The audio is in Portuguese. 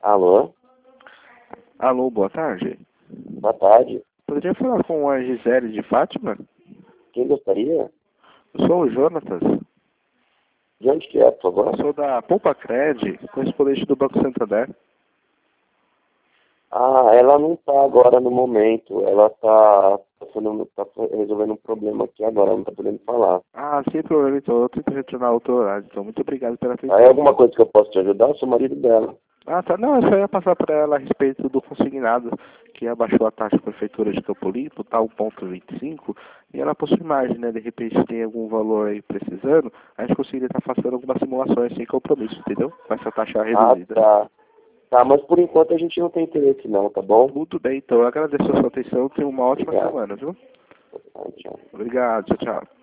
Alô? Alô, boa tarde. Boa tarde. Poderia falar com a Gisele de Fátima? Quem gostaria? Eu sou o Jonatas. De onde que é, por favor? Eu sou da Poupa Cred, correspondente do Banco Santander. Ah, ela não tá agora no momento. Ela tá resolvendo um problema aqui agora, ela não tá podendo falar. Ah, sem problema, então. Eu tento retornar outro horário. Então, muito obrigado pela atenção. Aí alguma coisa que eu posso te ajudar? Eu sou o marido dela. Ah, tá. Não, eu só ia passar para ela a respeito do consignado, que abaixou a taxa da Prefeitura de Campo Limpo, tá 1,25, e ela possui margem, né? De repente, se tem algum valor aí precisando, a gente conseguiria estar fazendo algumas simulações sem compromisso, entendeu? Com essa taxa Ah, reduzida. tá. Tá, mas por enquanto a gente não tem interesse não, tá bom? Tudo bem, então. Eu agradeço a sua atenção. Tenha uma ótima Obrigado. semana, viu? Tchau. Obrigado. Tchau, tchau.